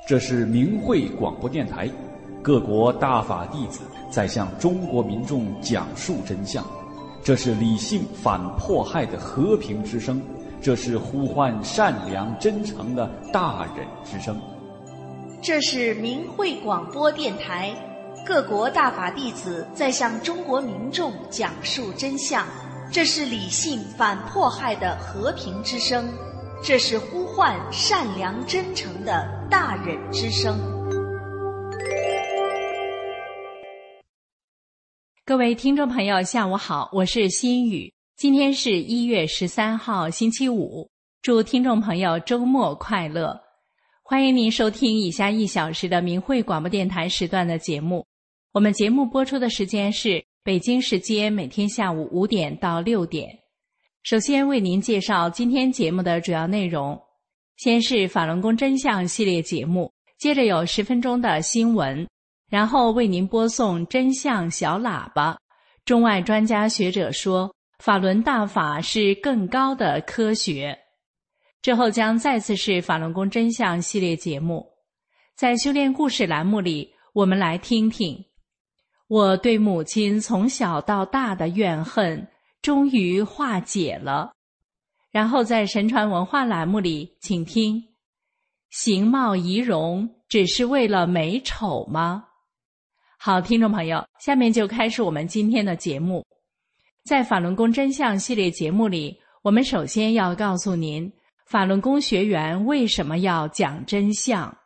这是明慧广播电台，各国大法弟子在向中国民众讲述真相。这是理性反迫害的和平之声，这是呼唤善良真诚的大忍之声。 这是明慧广播电台，各国大法弟子在向中国民众讲述真相。这是理性反迫害的和平之声，这是呼唤善良真诚的大忍之声。 各位听众朋友下午好，我是心雨。今天是1月13号星期五，祝听众朋友周末快乐。欢迎您收听以下1小时的明慧广播电台时段的节目。我们节目播出的时间是北京时间每天下午5点到6点。首先为您介绍今天节目的主要内容，先是法轮功真相系列节目，接着有10分钟的新闻，然后为您播送真相小喇叭。中外专家学者说，法轮大法是更高的科学。之后将再次是法轮功真相系列节目。在修炼故事栏目里，我们来听听我对母亲从小到大的怨恨终于化解了。然后在神传文化栏目里，请听形貌仪容只是为了美丑吗？好，听众朋友，下面就开始我们今天的节目。在法轮功真相系列节目里，我们首先要告诉您，法轮功学员为什么要讲真相。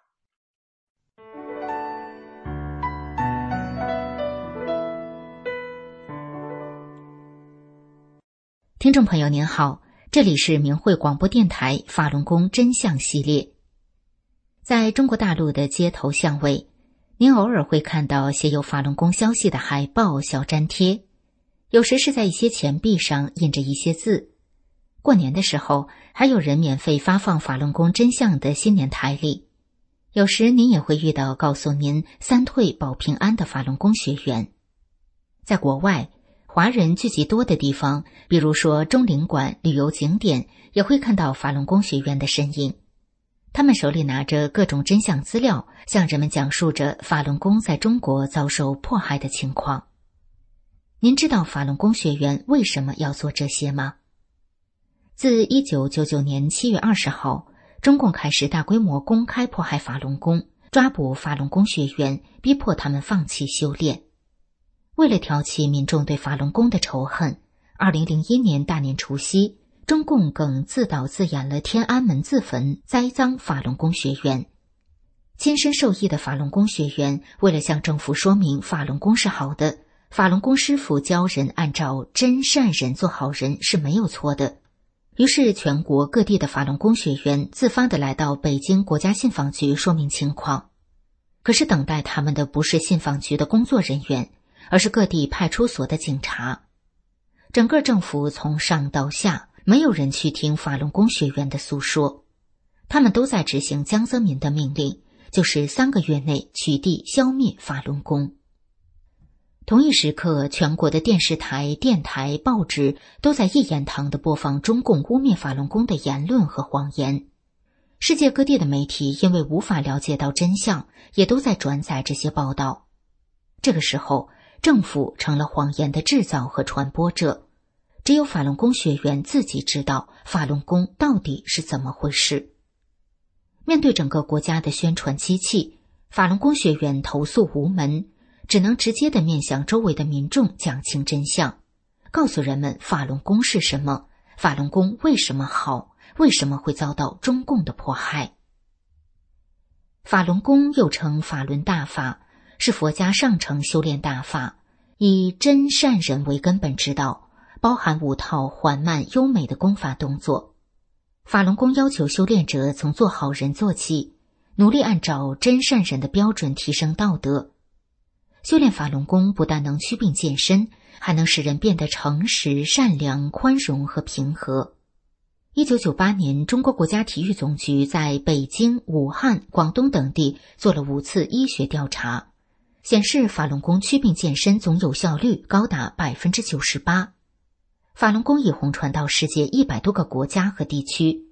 听众朋友您好，这里是明慧广播电台法轮功真相系列。在中国大陆的街头巷尾，您偶尔会看到写有法轮功消息的海报、小粘贴，有时是在一些钱币上印着一些字。过年的时候，还有人免费发放法轮功真相的新年台历。有时您也会遇到告诉您3退保平安的法轮功学员。在国外，华人聚集多的地方，比如说中领馆、旅游景点，也会看到法轮功学员的身影。他们手里拿着各种真相资料，向人们讲述着法轮功在中国遭受迫害的情况。您知道法轮功学员为什么要做这些吗？自1999年7月20号，中共开始大规模公开迫害法轮功，抓捕法轮功学员，逼迫他们放弃修炼。为了挑起民众对法轮功的仇恨，2001年大年除夕，中共更自导自演了天安门自焚，栽赃法轮功学员。亲身受益的法轮功学员为了向政府说明法轮功是好的，法轮功师傅教人按照真善忍做好人是没有错的。于是全国各地的法轮功学员自发地来到北京国家信访局说明情况。可是等待他们的不是信访局的工作人员，而是各地派出所的警察。整个政府从上到下，没有人去听法轮功学员的诉说，他们都在执行江泽民的命令，就是3个月内取缔消灭法轮功。同一时刻，全国的电视台、电台、报纸都在一言堂地播放中共污蔑法轮功的言论和谎言。世界各地的媒体因为无法了解到真相，也都在转载这些报道。这个时候，政府成了谎言的制造和传播者，只有法轮功学员自己知道法轮功到底是怎么回事。面对整个国家的宣传机器，法轮功学员投诉无门，只能直接地面向周围的民众讲清真相，告诉人们法轮功是什么，法轮功为什么好，为什么会遭到中共的迫害。法轮功又称法轮大法，是佛家上乘修炼大法，以真善忍为根本之道，包含5套缓慢优美的功法动作。法轮功要求修炼者从做好人做起，努力按照真善忍的标准提升道德。修炼法轮功不但能祛病健身，还能使人变得诚实、善良、宽容和平和。1998年，中国国家体育总局在北京、武汉、广东等地做了5次医学调查，显示法轮功祛病健身总有效率高达 98%。法轮功已红传到世界100多个国家和地区，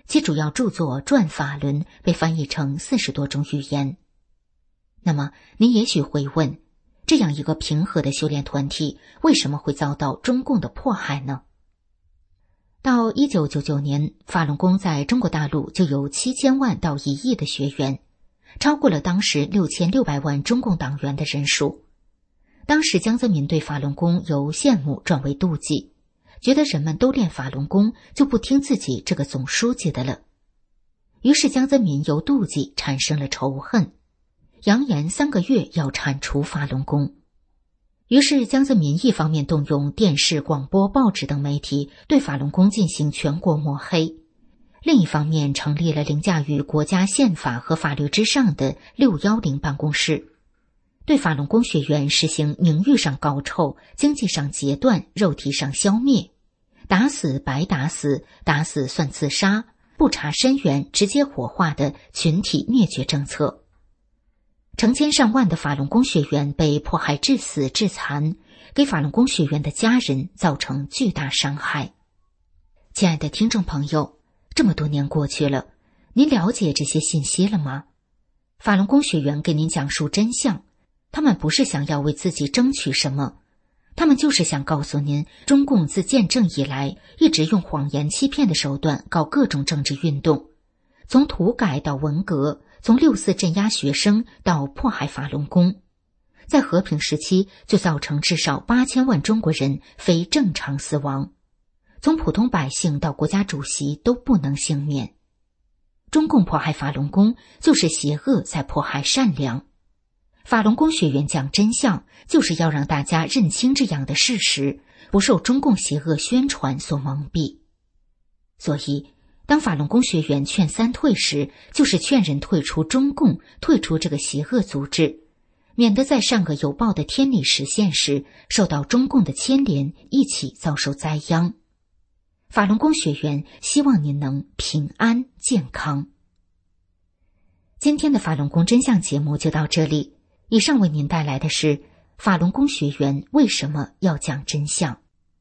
其主要著作《转法轮》被翻译成40多种语言。那么您也许会问，这样一个平和的修炼团体为什么会遭到中共的迫害呢？到1999年，法轮功在中国大陆就有7000万到1亿的学员，超过了当时6600万中共党员的人数。当时江泽民对法轮功由羡慕转为妒忌，觉得人们都练法轮功，就不听自己这个总书记的了。于是江泽民由妒忌产生了仇恨，扬言3个月要铲除法轮功。于是江泽民一方面动用电视、广播、报纸等媒体对法轮功进行全国抹黑，另一方面成立了凌驾于国家宪法和法律之上的610办公室，对法轮功学员实行名誉上搞臭、经济上截断、肉体上消灭，打死白打死，打死算自杀，不查身源直接火化的群体灭绝政策。成千上万的法轮功学员被迫害致死致残，给法轮功学员的家人造成巨大伤害。亲爱的听众朋友，这么多年过去了，您了解这些信息了吗？法轮功学员给您讲述真相，他们不是想要为自己争取什么，他们就是想告诉您，中共自建政以来一直用谎言欺骗的手段搞各种政治运动，从土改到文革，从6·4镇压学生到迫害法轮功，在和平时期就造成至少8000万中国人非正常死亡，从普通百姓到国家主席都不能幸免。中共迫害法轮功，就是邪恶在迫害善良。法轮功学员讲真相，就是要让大家认清这样的事实，不受中共邪恶宣传所蒙蔽。所以当法轮功学员劝3退时，就是劝人退出中共，退出这个邪恶组织，免得在善恶有报的天理实现时，受到中共的牵连，一起遭受灾殃。法轮功学员希望您能平安健康。今天的法轮功真相节目就到这里，以上为您带来的是法轮功学员为什么要讲真相。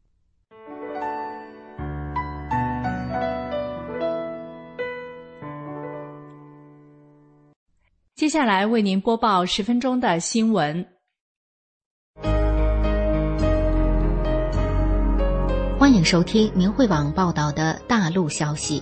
接下来为您播报10分钟的新闻。 欢迎收听明慧网报道的大陆消息。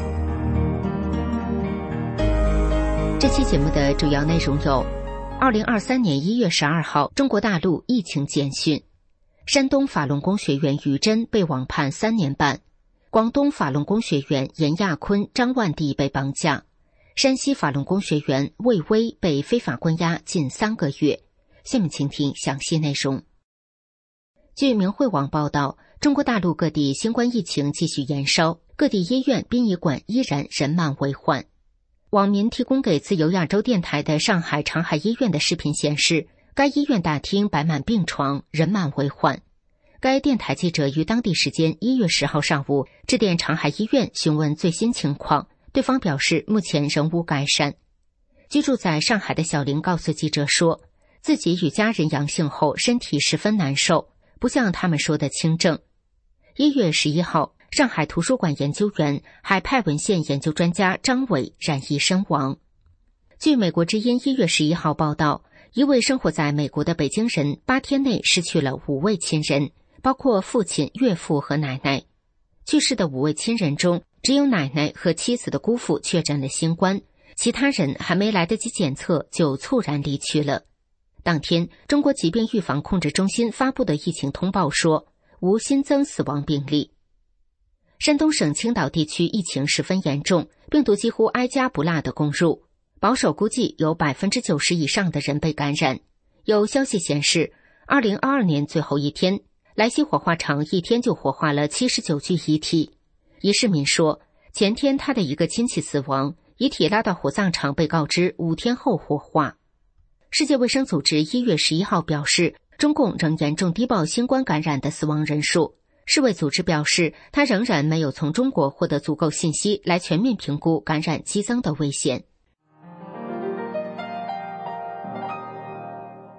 这期节目的主要内容有：2023年1月12号，中国大陆疫情简讯；山东法轮功学员于真被网判3年半；广东法轮功学员严亚坤、张万地被绑架；山西法轮功学员魏巍被非法关押近3个月。下面请听详细内容。据明慧网报道，中国大陆各地新冠疫情继续延烧，各地医院、殡仪馆依然人满为患。网民提供给自由亚洲电台的上海长海医院的视频显示，该医院大厅摆满病床，人满为患。该电台记者于当地时间1月10号上午致电长海医院询问最新情况，对方表示目前仍无改善。居住在上海的小林告诉记者说，自己与家人阳性后身体十分难受，不像他们说的轻症。1月11号，上海图书馆研究员、海派文献研究专家张伟染疫身亡。据美国之音1月11号报道，一位生活在美国的北京人8天内失去了5位亲人，包括父亲、岳父和奶奶。去世的5位亲人中，只有奶奶和妻子的姑父确诊了新冠，其他人还没来得及检测就猝然离去了。当天，中国疾病预防控制中心发布的疫情通报说，无新增死亡病例。山东省青岛地区疫情十分严重，病毒几乎挨家不落地攻入，保守估计有 90% 以上的人被感染。有消息显示，2022年最后一天，莱西火化场一天就火化了79具遗体。一市民说，前天他的一个亲戚死亡，遗体拉到火葬场被告知5天后火化。世界卫生组织1月11号表示，中共仍严重低报新冠感染的死亡人数。世卫组织表示，他仍然没有从中国获得足够信息来全面评估感染激增的危险。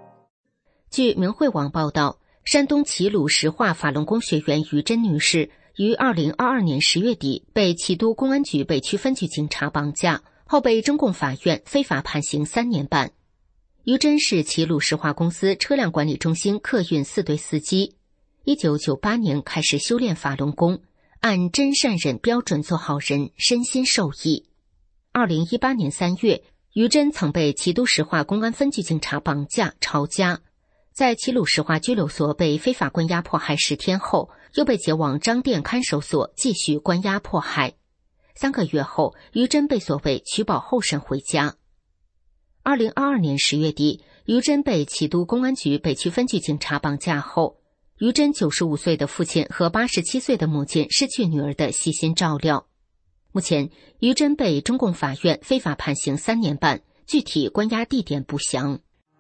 据明慧网报道，山东齐鲁石化法轮功学员于真女士于2022年10月底被齐都公安局北区分局警察绑架，后被中共法院非法判刑3年半。于真是齐鲁石化公司车辆管理中心客运4队司机，1998年开始修炼法轮功，按真善忍标准做好人，身心受益。2018年3月，于真曾被齐都石化公安分局警察绑架抄家，在齐鲁石化拘留所被非法关押迫害10天后，又被解往张店看守所继续关押迫害。3个月后，于真被所谓取保候审回家。2022年10月底，于真被齐都公安局北区分局警察绑架后，于真95岁的父亲和87岁的母亲失去女儿的悉心照料。目前，于真被中共法院非法判刑3年半，具体关押地点不详。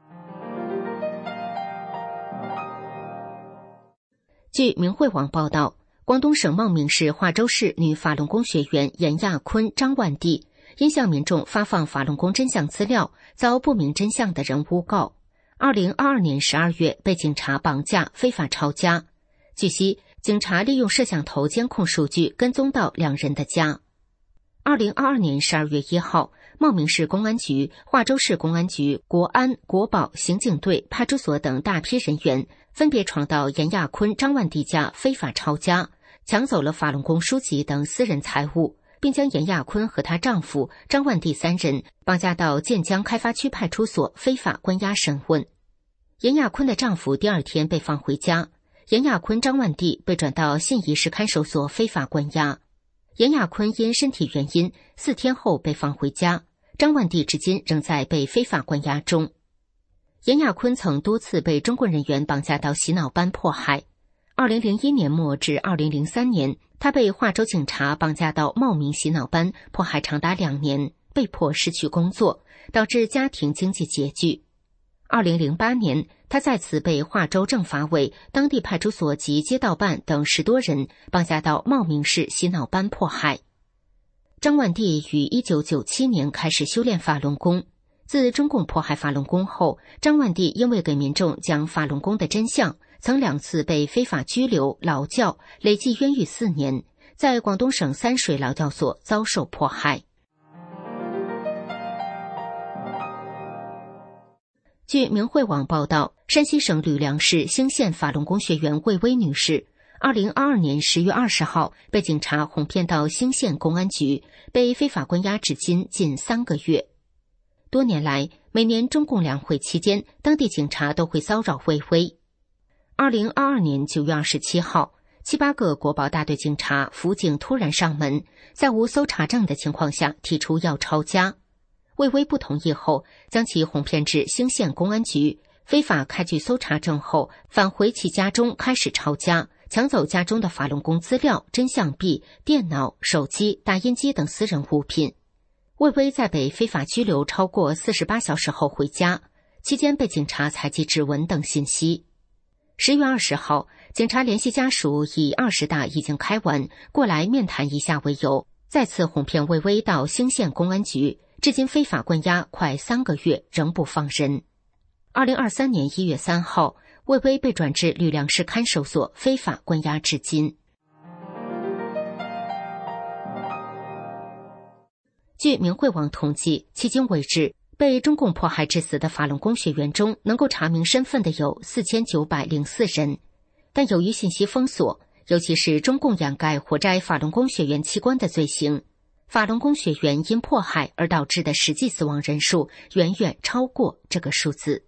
据明慧网报道，广东省茂名市化州市女法轮功学员严亚坤、张万娣因向民众发放法轮功真相资料，遭不明真相的人诬告。2022年12月被警察绑架非法抄家。据悉，警察利用摄像头监控数据跟踪到两人的家。2022年12月1号，茂名市公安局、化州市公安局、国安、国保、刑警队、派出所等大批人员分别闯到严亚坤、张万娣家非法抄家，抢走了法轮功书籍等私人财物，并将严亚坤和她丈夫张万娣3人绑架到建江开发区派出所非法关押审问。严亚坤的丈夫第2天被放回家，严亚坤、张万娣被转到信义市看守所非法关押。严亚坤因身体原因4天后被放回家，张万娣至今仍在被非法关押中。严亚坤曾多次被中共人员绑架到洗脑班迫害。2001年末至2003年，他被化州警察绑架到茂名洗脑班迫害长达2年，被迫失去工作，导致家庭经济拮据。2008年，他再次被化州政法委、当地派出所及街道办等10多人绑架到茂名市洗脑班迫害。张万娣于1997年开始修炼法轮功。自中共迫害法轮功后，张万娣因为给民众讲法轮功的真相，曾2次被非法拘留、劳教，累计冤狱4年，在广东省三水劳教所遭受迫害。据明慧网报道，山西省吕梁市兴县法轮功学员魏薇女士2022年10月20号被警察哄骗到兴县公安局，被非法关押至今近3个月。多年来，每年中共两会期间，当地警察都会骚扰魏薇。2022年9月27号，7、8个国保大队警察辅警突然上门，在无搜查证的情况下提出要抄家。魏薇不同意后，将其哄骗至兴县公安局，非法开具搜查证后，返回其家中开始抄家，抢走家中的法轮功资料、真相币、电脑、手机、打印机等私人物品。魏薇在被非法拘留超过48小时后回家，期间被警察采集指纹等信息。10月20号，警察联系家属以20大已经开完，过来面谈一下为由，再次哄骗魏薇到兴县公安局，至今非法关押快3个月，仍不放人。2023年1月3号，魏薇被转至吕梁市看守所，非法关押至今。据明慧网统计，迄今为止，被中共迫害致死的法轮功学员中，能够查明身份的有4904人，但由于信息封锁，尤其是中共掩盖活摘法轮功学员器官的罪行，法轮功学员因迫害而导致的实际死亡人数远远超过这个数字。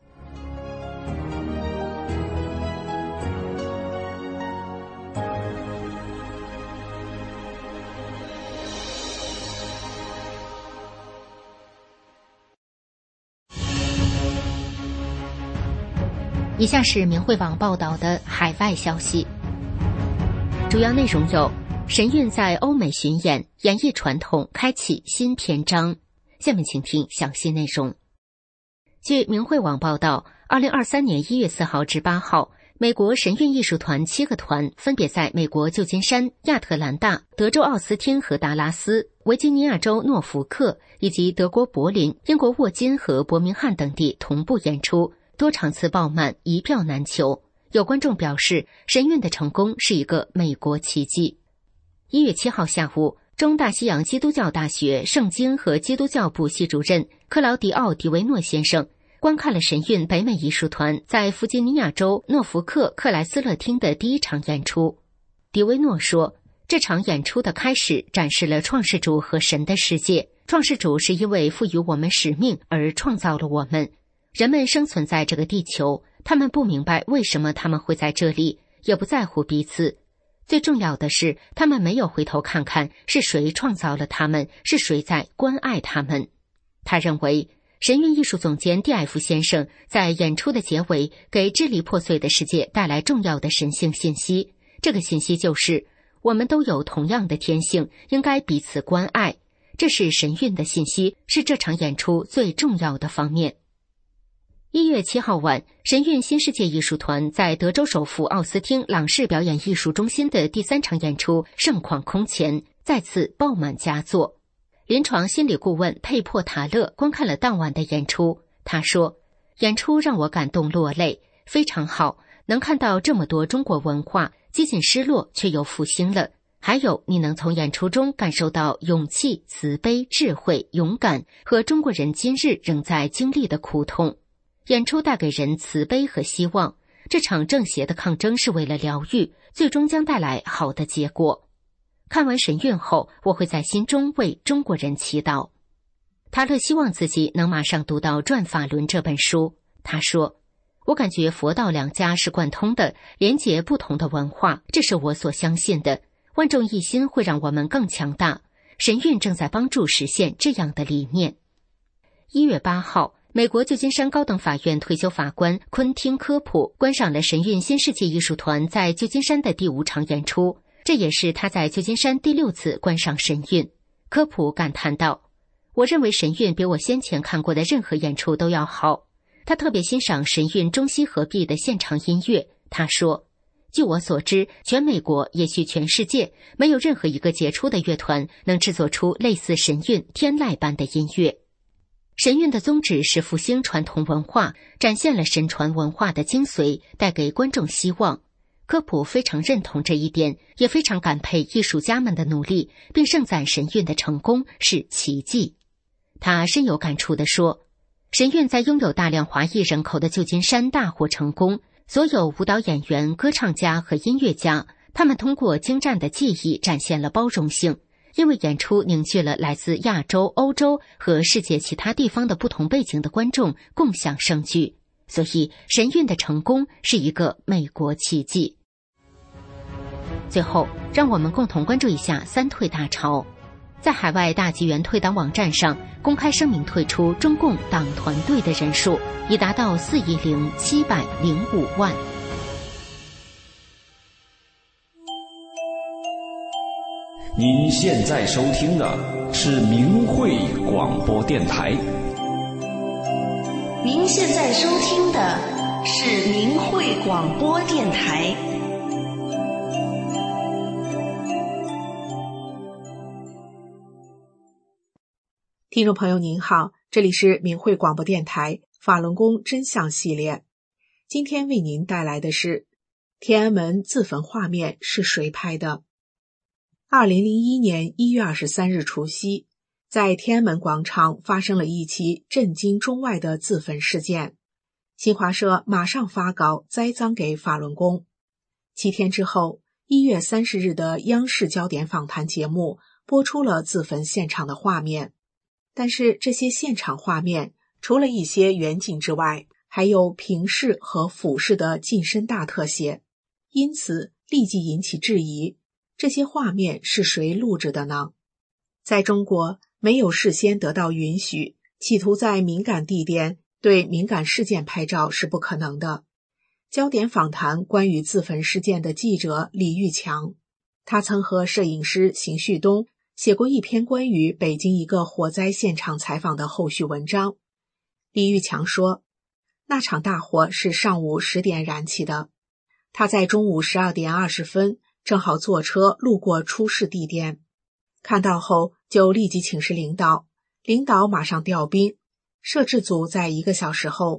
以下是明慧网报道的海外消息，主要内容有：神韵在欧美巡演，演绎传统，开启新篇章。下面请听详细内容。据明慧网报道，2023年1月4号至8号，美国神韵艺术团7个团分别在美国旧金山、亚特兰大、德州奥斯汀和达拉斯、维吉尼亚州诺福克以及德国柏林、英国沃金和伯明翰等地同步演出，多场次爆满，一票难求， 有观众表示，神韵的成功是一个美国奇迹。1月7号下午，中大西洋基督教大学圣经和基督教部系主任克劳迪奥·迪维诺先生观看了神韵北美艺术团在弗吉尼亚州诺福克克莱斯勒厅的第一场演出。迪维诺说，这场演出的开始展示了创世主和神的世界。创世主是因为赋予我们使命而创造了我们。人们生存在这个地球，他们不明白为什么他们会在这里，也不在乎彼此。最重要的是，他们没有回头看看是谁创造了他们，是谁在关爱他们。他认为，神韵艺术总监蒂艾夫先生在演出的结尾给支离破碎的世界带来重要的神性信息。这个信息就是，我们都有同样的天性，应该彼此关爱。这是神韵的信息，是这场演出最重要的方面。1月7号晚，神韵新世界艺术团在德州首府奥斯汀朗士表演艺术中心的第3场演出盛况空前，再次爆满佳作。临床心理顾问佩珀塔勒观看了当晚的演出，他说，演出让我感动落泪，非常好，能看到这么多中国文化，几近失落却又复兴了。还有，你能从演出中感受到勇气、慈悲、智慧、勇敢和中国人今日仍在经历的苦痛。演出带给人慈悲和希望，这场正邪的抗争是为了疗愈，最终将带来好的结果。看完神韵后，我会在心中为中国人祈祷。塔勒希望自己能马上读到《转法轮》这本书。他说，我感觉佛道两家是贯通的，连结不同的文化，这是我所相信的。万众一心会让我们更强大，神韵正在帮助实现这样的理念。1月8号，美国旧金山高等法院退休法官昆汀·科普观赏了神韵新世界艺术团在旧金山的第5场演出，这也是他在旧金山第6次观赏神韵。科普感叹道，我认为神韵比我先前看过的任何演出都要好。他特别欣赏神韵中西合璧的现场音乐。他说，据我所知，全美国，也许全世界，没有任何一个杰出的乐团能制作出类似神韵天籁般的音乐。神韵的宗旨是复兴传统文化，展现了神传文化的精髓，带给观众希望。科普非常认同这一点，也非常感佩艺术家们的努力，并盛赞神韵的成功是奇迹。他深有感触地说，神韵在拥有大量华裔人口的旧金山大获成功，所有舞蹈演员、歌唱家和音乐家，他们通过精湛的技艺展现了包容性，因为演出凝聚了来自亚洲、欧洲和世界其他地方的不同背景的观众共享盛举，所以神韵的成功是一个美国奇迹。最后，让我们共同关注一下三退大潮。在海外大纪元退党网站上公开声明退出中共党团队的人数已达到4.705亿。 您现在收听的是明慧广播电台。 您现在收听的是明慧广播电台。 听众朋友您好，这里是明慧广播电台法轮功真相系列。今天为您带来的是天安门自焚画面是谁拍的。2001年1月23日除夕，在天安门广场发生了一起震惊中外的自焚事件。新华社马上发稿栽赃给法轮功。7天之后，1月30日的央视焦点访谈节目播出了自焚现场的画面。但是这些现场画面除了一些远景之外，还有平视和俯视的近身大特写，因此立即引起质疑，这些画面是谁录制的呢？在中国，没有事先得到允许，企图在敏感地点对敏感事件拍照是不可能的。焦点访谈关于自焚事件的记者李玉强，他曾和摄影师邢旭东写过一篇关于北京一个火灾现场采访的后续文章。李玉强说，那场大火是上午10点燃起的，他在中午12点20分正好坐车路过出事地点，看到后就立即请示领导，领导马上调兵，摄制组在1个小时后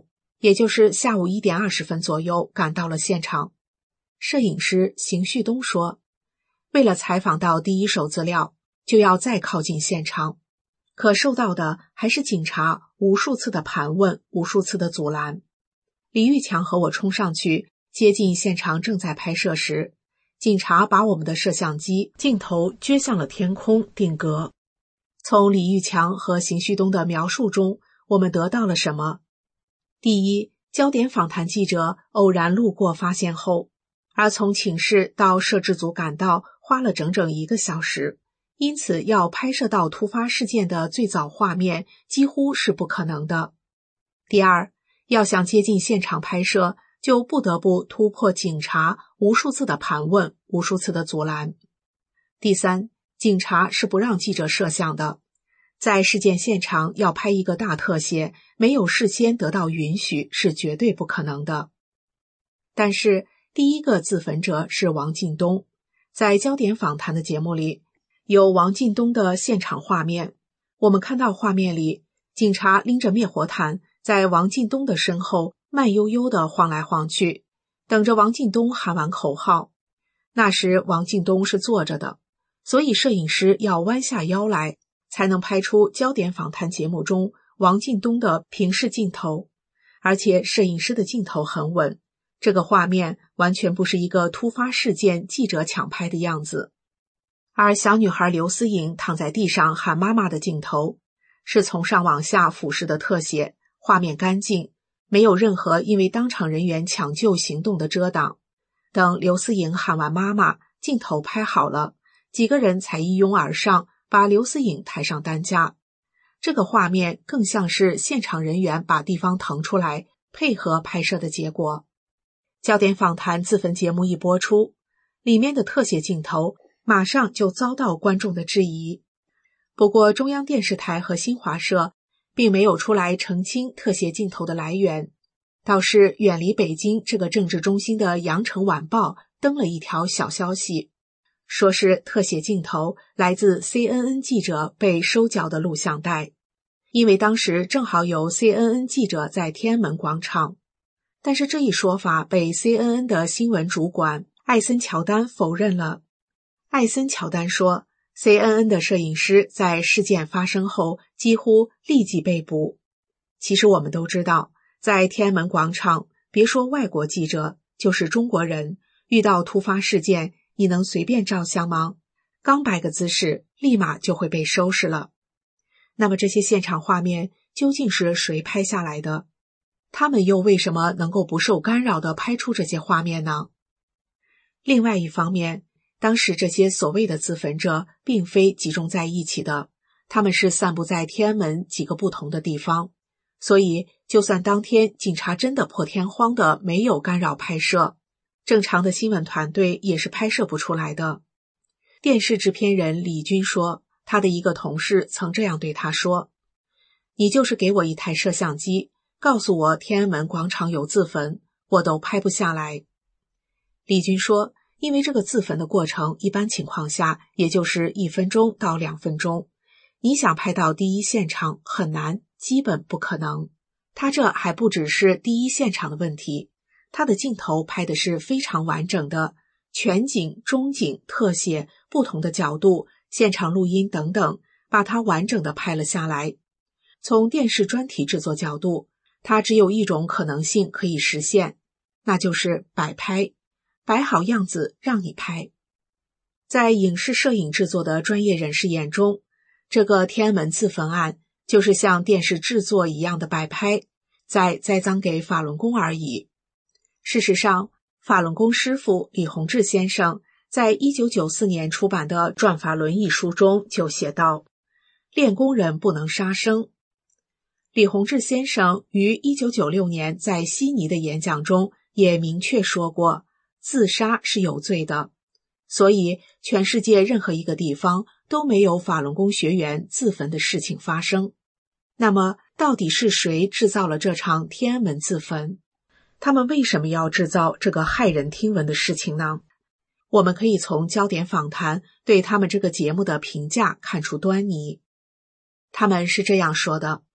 也就是下午1点20分左右赶到了现场。摄影师邢旭东说，为了采访到第一手资料，就要再靠近现场，可受到的还是警察无数次的盘问，无数次的阻拦。李玉强和我冲上去接近现场正在拍摄时，警察把我们的摄像机镜头撅向了天空定格。从李玉强和邢旭东的描述中，我们得到了什么？第一，焦点访谈记者偶然路过发现后，而从寝室到摄制组赶到花了整整1个小时，因此要拍摄到突发事件的最早画面几乎是不可能的。第二，要想接近现场拍摄，就不得不突破警察无数次的盘问，无数次的阻拦。第三，警察是不让记者摄像的，在事件现场要拍一个大特写，没有事先得到允许是绝对不可能的。但是第一个自焚者是王进东，在焦点访谈的节目里，有王进东的现场画面。我们看到画面里，警察拎着灭火毯在王进东的身后慢悠悠地晃来晃去，等着王进东喊完口号。那时王进东是坐着的，所以摄影师要弯下腰来，才能拍出焦点访谈节目中王进东的平视镜头。而且摄影师的镜头很稳，这个画面完全不是一个突发事件记者抢拍的样子。而小女孩刘思颖躺在地上喊妈妈的镜头，是从上往下俯视的特写，画面干净，没有任何因为当场人员抢救行动的遮挡。等刘思颖喊完妈妈，镜头拍好了，几个人才一拥而上，把刘思颖抬上担架。这个画面更像是现场人员把地方腾出来，配合拍摄的结果。焦点访谈自焚节目一播出，里面的特写镜头马上就遭到观众的质疑。不过中央电视台和新华社并没有出来澄清特写镜头的来源，倒是远离北京这个政治中心的羊城晚报登了一条小消息，说是特写镜头来自 CNN 记者被收缴的录像带，因为当时正好有 CNN 记者在天安门广场。但是这一说法被 CNN 的新闻主管艾森乔丹否认了。艾森乔丹说， CNN 的摄影师在事件发生后几乎立即被捕。其实我们都知道，在天安门广场，别说外国记者，就是中国人，遇到突发事件，你能随便照相吗？刚摆个姿势，立马就会被收拾了。那么这些现场画面究竟是谁拍下来的？他们又为什么能够不受干扰地拍出这些画面呢？另外一方面，当时这些所谓的自焚者并非集中在一起的，他们是散布在天安门几个不同的地方，所以就算当天警察真的破天荒的没有干扰拍摄，正常的新闻团队也是拍摄不出来的。电视制片人李军说，他的一个同事曾这样对他说，你就是给我一台摄像机，告诉我天安门广场有自焚，我都拍不下来。李军说，因为这个自焚的过程一般情况下也就是1分钟到2分钟，你想拍到第一现场很难，基本不可能。他这还不只是第一现场的问题，他的镜头拍的是非常完整的，全景、中景、特写、不同的角度、现场录音等等，把它完整的拍了下来。从电视专题制作角度，它只有一种可能性可以实现，那就是摆拍，摆好样子让你拍。在影视摄影制作的专业人士眼中，这个天安门自焚案就是像电视制作一样的摆拍，在栽赃给法轮功而已。事实上，法轮功师父李洪志先生在1994年出版的《转法轮》一书中就写道，练功人不能杀生。李洪志先生于1996年在悉尼的演讲中也明确说过，自杀是有罪的，所以全世界任何一个地方都没有法轮功学员自焚的事情发生。那么到底是谁制造了这场天安门自焚？他们为什么要制造这个骇人听闻的事情呢？我们可以从焦点访谈对他们这个节目的评价看出端倪。他们是这样说的，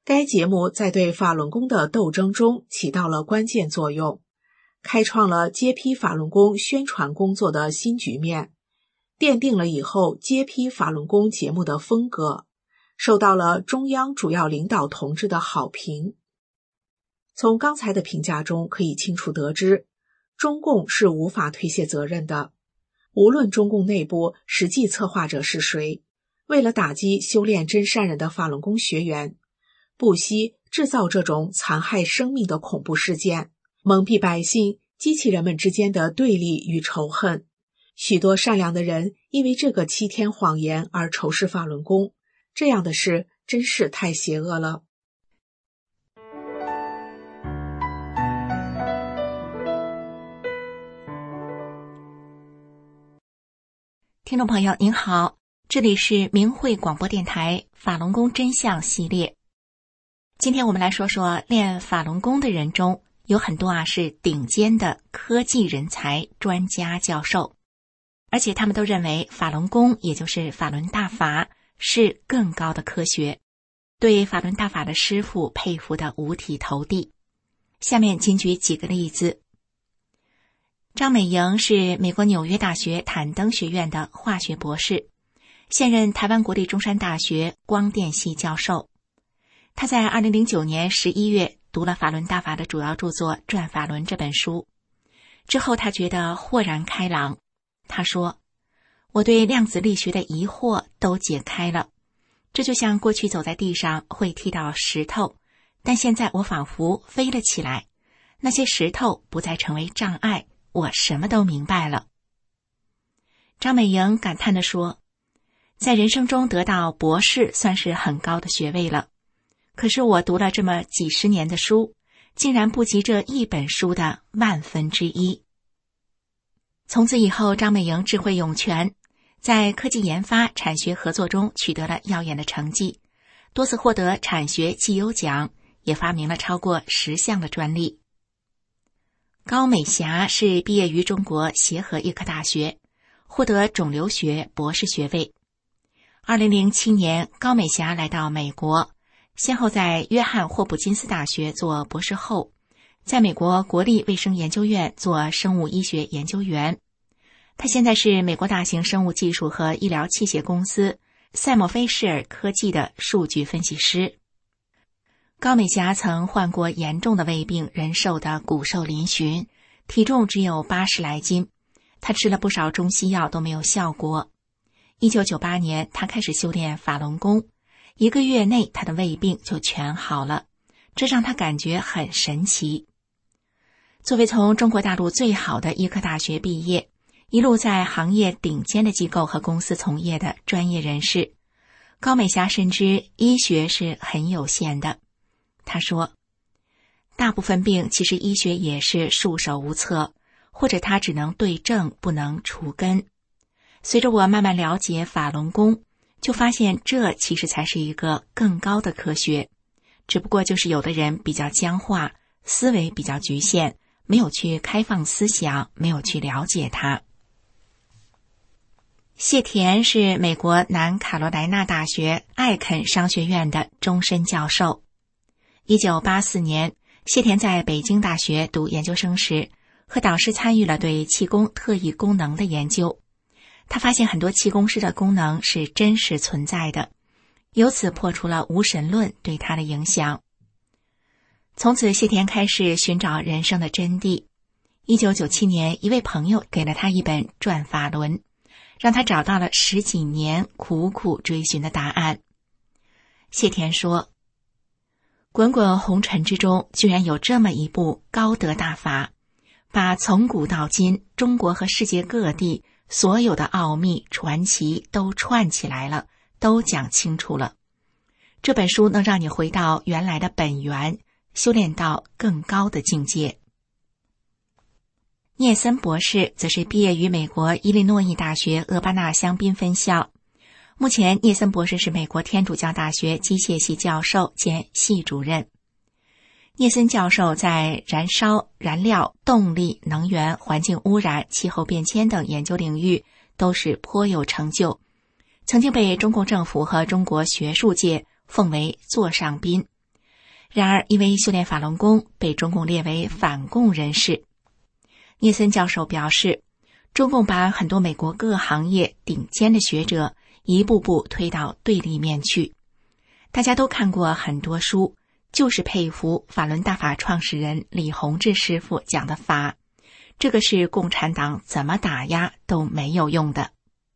该节目在对法轮功的斗争中起到了关键作用，开创了揭批法轮功宣传工作的新局面，奠定了以后揭批法轮功节目的风格，受到了中央主要领导同志的好评。从刚才的评价中可以清楚得知，中共是无法推卸责任的。无论中共内部实际策划者是谁，为了打击修炼真善人的法轮功学员，不惜制造这种残害生命的恐怖事件，蒙蔽百姓，激起人们之间的对立与仇恨。许多善良的人因为这个欺天谎言而仇视法轮功，这样的事真是太邪恶了。 听众朋友您好，这里是明慧广播电台法轮功真相系列。今天我们来说说练法轮功的人中有很多是顶尖的科技人才、专家、教授，而且他们都认为法轮功也就是法轮大法是更高的科学，对法轮大法的师父佩服得五体投地。下面仅举几个例子。张美莹是美国纽约大学坦登学院的化学博士，现任台湾国立中山大学光电系教授。他在2009年11月读了法轮大法的主要著作《转法轮》这本书之后，他觉得豁然开朗。他说，我对量子力学的疑惑都解开了，这就像过去走在地上会踢到石头，但现在我仿佛飞了起来，那些石头不再成为障碍，我什么都明白了。张美莹感叹地说，在人生中得到博士算是很高的学位了，可是我读了这么几十年的书，竟然不及这一本书的1/1000。从此以后，张美莹智慧涌泉，在科技研发、产学合作中取得了耀眼的成绩，多次获得产学绩优奖，也发明了超过10项的专利。高美霞是毕业于中国协和医科大学，获得肿瘤学博士学位。2007年，高美霞来到美国，先后在约翰霍普金斯大学做博士后，在美国国立卫生研究院做生物医学研究员。他现在是美国大型生物技术和医疗器械公司赛默菲士尔科技的数据分析师。高美霞曾患过严重的胃病，人瘦得骨瘦嶙峋，体重只有80来斤。她吃了不少中西药都没有效果。1998年，她开始修炼法轮功，1个月内她的胃病就全好了，这让她感觉很神奇。作为从中国大陆最好的医科大学毕业，一路在行业顶尖的机构和公司从业的专业人士，高美霞深知医学是很有限的。他说，大部分病其实医学也是束手无策，或者它只能对症不能除根。随着我慢慢了解法轮功，就发现这其实才是一个更高的科学，只不过就是有的人比较僵化，思维比较局限，没有去开放思想，没有去了解它。谢田是美国南卡罗来纳大学艾肯商学院的终身教授。1984年，谢田在北京大学读研究生时，和导师参与了对气功特异功能的研究。他发现很多气功师的功能是真实存在的，由此破除了无神论对他的影响。从此，谢田开始寻找人生的真谛。1997年，一位朋友给了他一本《转法轮》，让他找到了10几年苦苦追寻的答案。谢田说，滚滚红尘之中，居然有这么一部高德大法，把从古到今中国和世界各地所有的奥秘传奇都串起来了，都讲清楚了。这本书能让你回到原来的本源，修炼到更高的境界。聂森博士则是毕业于美国伊利诺伊大学厄巴纳香槟分校，目前聂森博士是美国天主教大学机械系教授兼系主任。聂森教授在燃烧、燃料、动力、能源、环境污染、气候变迁等研究领域都是颇有成就，曾经被中共政府和中国学术界奉为座上宾， 然而因为修炼法轮功被中共列为反共人士。聂森教授表示，中共把很多美国各个行业顶尖的学者一步步推到对立面去。大家都看过很多书，就是佩服法轮大法创始人李洪志师傅讲的法，这个是共产党怎么打压都没有用的。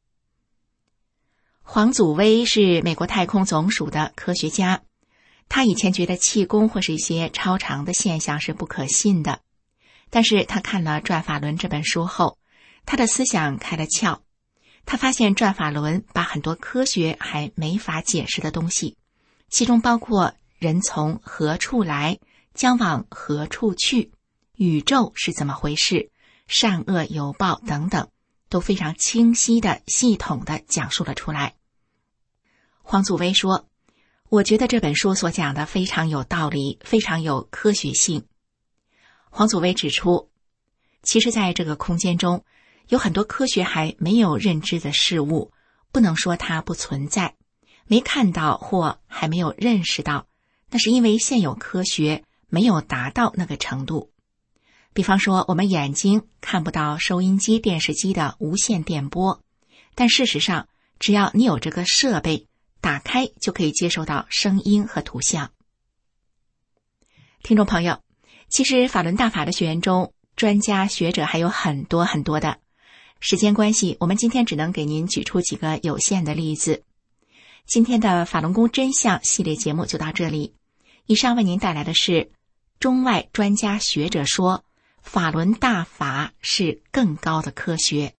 黄祖威是美国太空总署的科学家，他以前觉得气功或是一些超常的现象是不可信的，但是他看了《转法轮》这本书后，他的思想开了窍。他发现《转法轮》把很多科学还没法解释的东西，其中包括人从何处来，将往何处去，宇宙是怎么回事，善恶有报等等，都非常清晰的、系统的讲述了出来。黄祖威说，我觉得这本书所讲的非常有道理，非常有科学性。黄祖威指出，其实在这个空间中有很多科学还没有认知的事物，不能说它不存在，没看到或还没有认识到，那是因为现有科学没有达到那个程度。比方说，我们眼睛看不到收音机、电视机的无线电波，但事实上，只要你有这个设备，打开就可以接收到声音和图像。听众朋友，其实法轮大法的学员中，专家学者还有很多很多的。时间关系，我们今天只能给您举出几个有限的例子。今天的法轮功真相系列节目就到这里。以上为您带来的是中外专家学者说，法轮大法是更高的科学。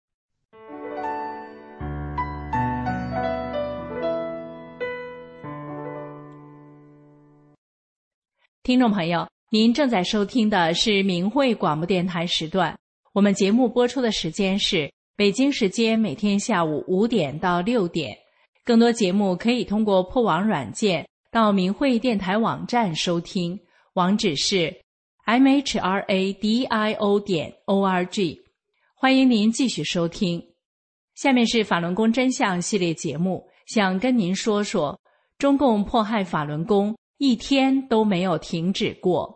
听众朋友，您正在收听的是明慧广播电台时段，我们节目播出的时间是北京时间每天下午5点到6点。更多节目可以通过破网软件到明慧电台网站收听，网址是 mhradio.org。 欢迎您继续收听。下面是法轮功真相系列节目，想跟您说说中共迫害法轮功一天都没有停止过。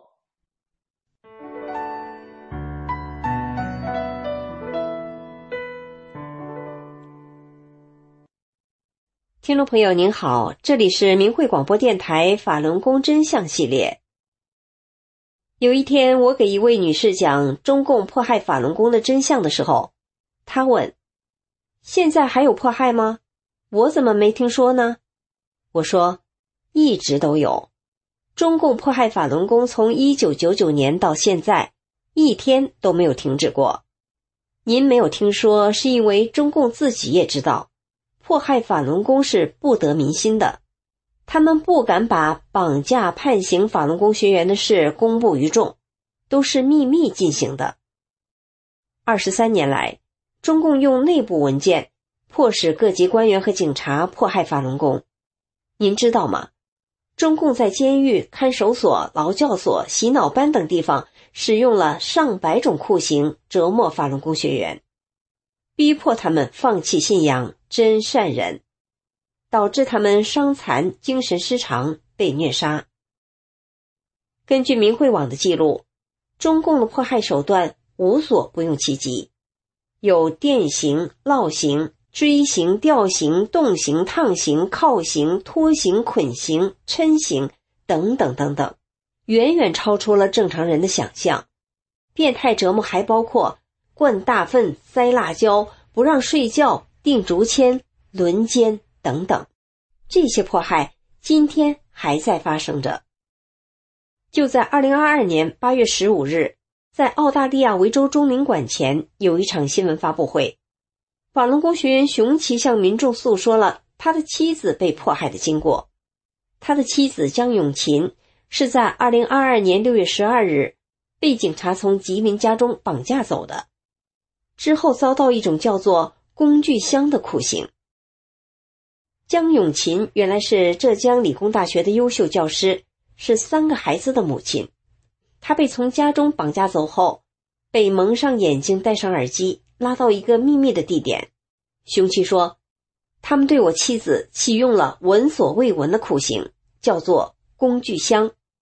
听众朋友您好，这里是明慧广播电台法轮功真相系列。有一天，我给一位女士讲中共迫害法轮功的真相的时候，她问：现在还有迫害吗？我怎么没听说呢？我说，一直都有。中共迫害法轮功从1999年到现在，一天都没有停止过。您没有听说，是因为中共自己也知道迫害法轮功是不得民心的，他们不敢把绑架判刑法轮功学员的事公布于众，都是秘密进行的。23年来，中共用内部文件迫使各级官员和警察迫害法轮功。您知道吗？中共在监狱、看守所、劳教所、洗脑班等地方使用了上百种酷刑折磨法轮功学员，逼迫他们放弃信仰真善忍，导致他们伤残、精神失常，被虐杀。根据明慧网的记录，中共的迫害手段无所不用其极，有电刑、烙刑、锥刑、吊刑、冻刑、烫刑、铐刑、拖刑、捆刑、抻刑等等等等，远远超出了正常人的想象。变态折磨还包括灌大粪、塞辣椒、不让睡觉、钉竹签、轮奸等等，这些迫害今天还在发生着。就在2022年8月15日，在澳大利亚维州中领馆前有一场新闻发布会，法轮功学员熊奇向民众诉说了他的妻子被迫害的经过。他的妻子江永琴是在2022年6月12日被警察从吉林家中绑架走的，之后遭到一种叫做工具箱的酷刑。江永琴原来是浙江理工大学的优秀教师，是3个孩子的母亲。她被从家中绑架走后，被蒙上眼睛，戴上耳机，拉到一个秘密的地点。熊奇说，他们对我妻子启用了闻所未闻的酷刑，叫做工具箱，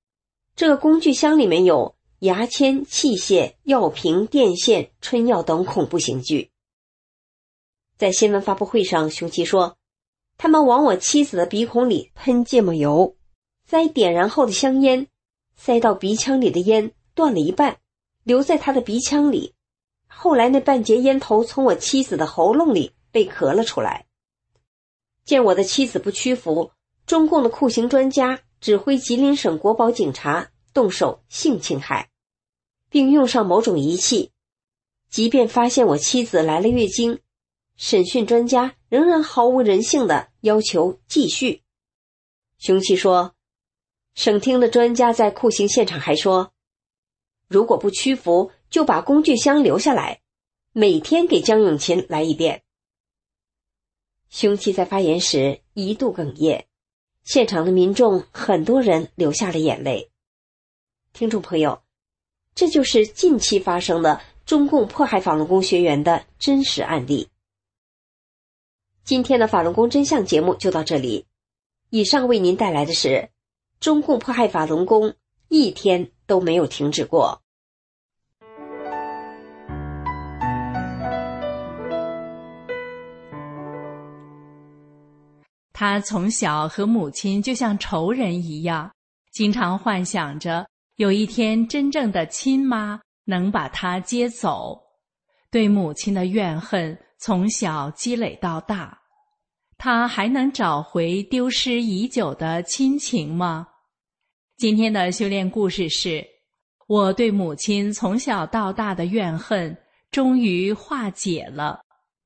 这个工具箱里面有牙签、器械、药瓶、电线、春药等恐怖刑具。在新闻发布会上，凶器说，他们往我妻子的鼻孔里喷芥末油，塞点燃后的香烟，塞到鼻腔里的烟断了一半，留在他的鼻腔里。后来那半截烟头从我妻子的喉咙里被咳了出来。见我的妻子不屈服，中共的酷刑专家指挥吉林省国保警察动手性侵害，并用上某种仪器。即便发现我妻子来了月经，审讯专家仍然毫无人性地要求继续。凶器说，省厅的专家在酷刑现场还说，如果不屈服，就把工具箱留下来，每天给江永琴来一遍。凶器在发言时一度哽咽，现场的民众很多人流下了眼泪。听众朋友，这就是近期发生的中共迫害法轮功学员的真实案例。今天的法轮功真相节目就到这里，以上为您带来的是中共迫害法轮功一天都没有停止过。 他从小和母亲就像仇人一样，经常幻想着有一天真正的亲妈能把他接走，对母亲的怨恨从小积累到大。他还能找回丢失已久的亲情吗？今天的修炼故事是，我对母亲从小到大的怨恨终于化解了。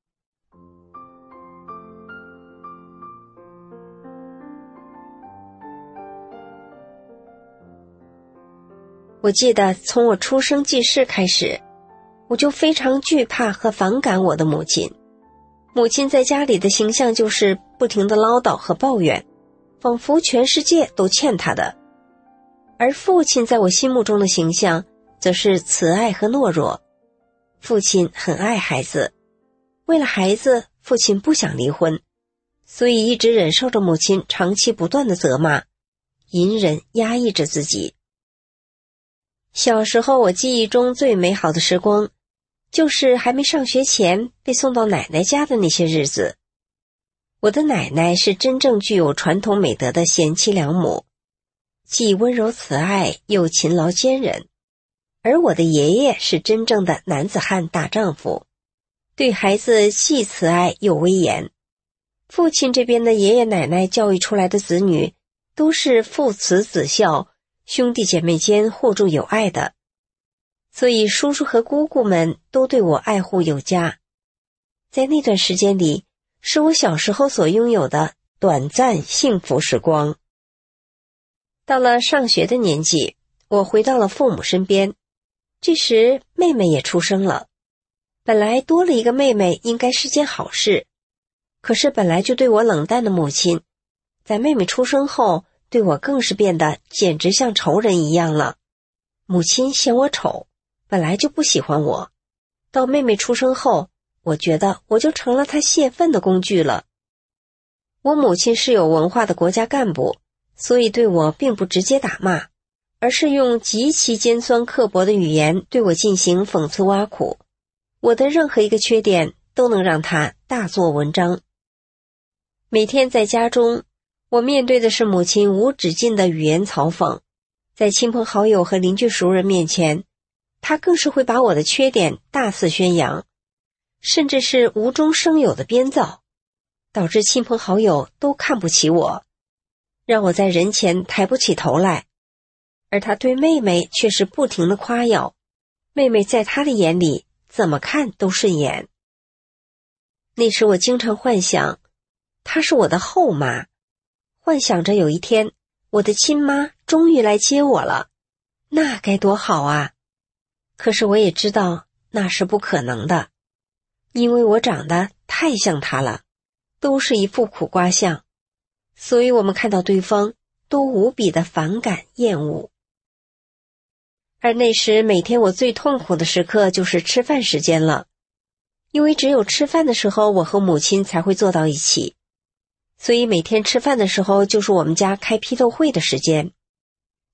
我记得从我出生记事开始，我就非常惧怕和反感我的母亲。母亲在家里的形象就是不停地唠叨和抱怨，仿佛全世界都欠她的。而父亲在我心目中的形象则是慈爱和懦弱。父亲很爱孩子，为了孩子，父亲不想离婚，所以一直忍受着母亲长期不断的责骂，隐忍压抑着自己。小时候我记忆中最美好的时光，就是还没上学前被送到奶奶家的那些日子。我的奶奶是真正具有传统美德的贤妻良母，既温柔慈爱又勤劳坚韧。而我的爷爷是真正的男子汉大丈夫，对孩子既慈爱又威严。父亲这边的爷爷奶奶教育出来的子女都是父慈子孝，兄弟姐妹间互助有爱的，所以叔叔和姑姑们都对我爱护有加。在那段时间里，是我小时候所拥有的短暂幸福时光。到了上学的年纪，我回到了父母身边，这时妹妹也出生了。本来多了一个妹妹应该是件好事，可是本来就对我冷淡的母亲，在妹妹出生后对我更是变得简直像仇人一样了。母亲嫌我丑，本来就不喜欢我，到妹妹出生后，我觉得我就成了她泄愤的工具了。我母亲是有文化的国家干部，所以对我并不直接打骂，而是用极其尖酸刻薄的语言对我进行讽刺挖苦。我的任何一个缺点都能让她大做文章。每天在家中，我面对的是母亲无止境的语言嘲讽，在亲朋好友和邻居熟人面前，她更是会把我的缺点大肆宣扬，甚至是无中生有的编造，导致亲朋好友都看不起我，让我在人前抬不起头来。而她对妹妹却是不停地夸耀，妹妹在她的眼里怎么看都顺眼。那时我经常幻想，她是我的后妈，幻想着有一天我的亲妈终于来接我了，那该多好啊！可是我也知道那是不可能的，因为我长得太像她了，都是一副苦瓜相，所以我们看到对方都无比的反感厌恶。而那时每天我最痛苦的时刻就是吃饭时间了，因为只有吃饭的时候我和母亲才会坐到一起，所以每天吃饭的时候就是我们家开批斗会的时间。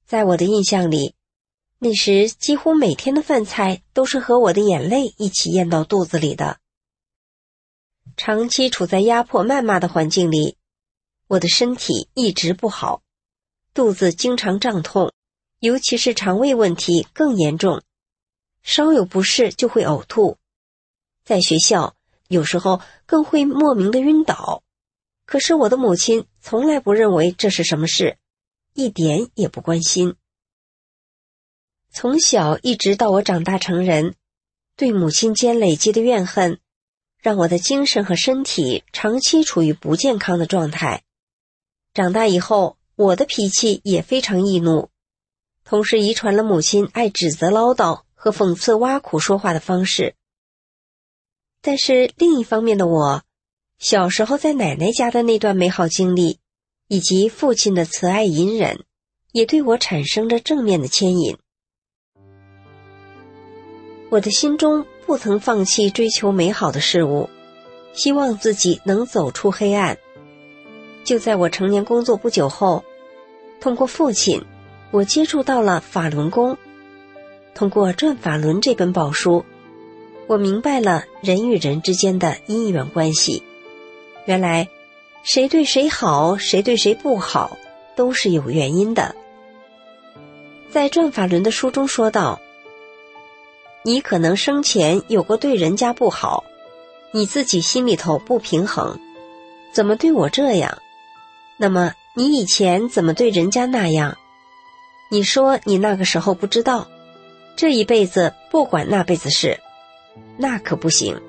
在我的印象里，那时几乎每天的饭菜都是和我的眼泪一起咽到肚子里的。长期处在压迫谩骂的环境里，我的身体一直不好，肚子经常胀痛，尤其是肠胃问题更严重，稍有不适就会呕吐。在学校，有时候更会莫名的晕倒。可是我的母亲从来不认为这是什么事，一点也不关心。从小一直到我长大成人，对母亲间累积的怨恨，让我的精神和身体长期处于不健康的状态。长大以后，我的脾气也非常易怒，同时遗传了母亲爱指责唠叨和讽刺挖苦说话的方式。但是另一方面的我，小时候在奶奶家的那段美好经历，以及父亲的慈爱隐忍，也对我产生着正面的牵引。我的心中不曾放弃追求美好的事物，希望自己能走出黑暗。就在我成年工作不久后，通过父亲，我接触到了法轮功。通过《转法轮》这本宝书，我明白了人与人之间的因缘关系。原来，谁对谁好，谁对谁不好，都是有原因的。在《转法轮》的书中说道，你可能生前有过对人家不好，你自己心里头不平衡，怎么对我这样？那么你以前怎么对人家那样？你说你那个时候不知道，这一辈子不管那辈子事，那可不行。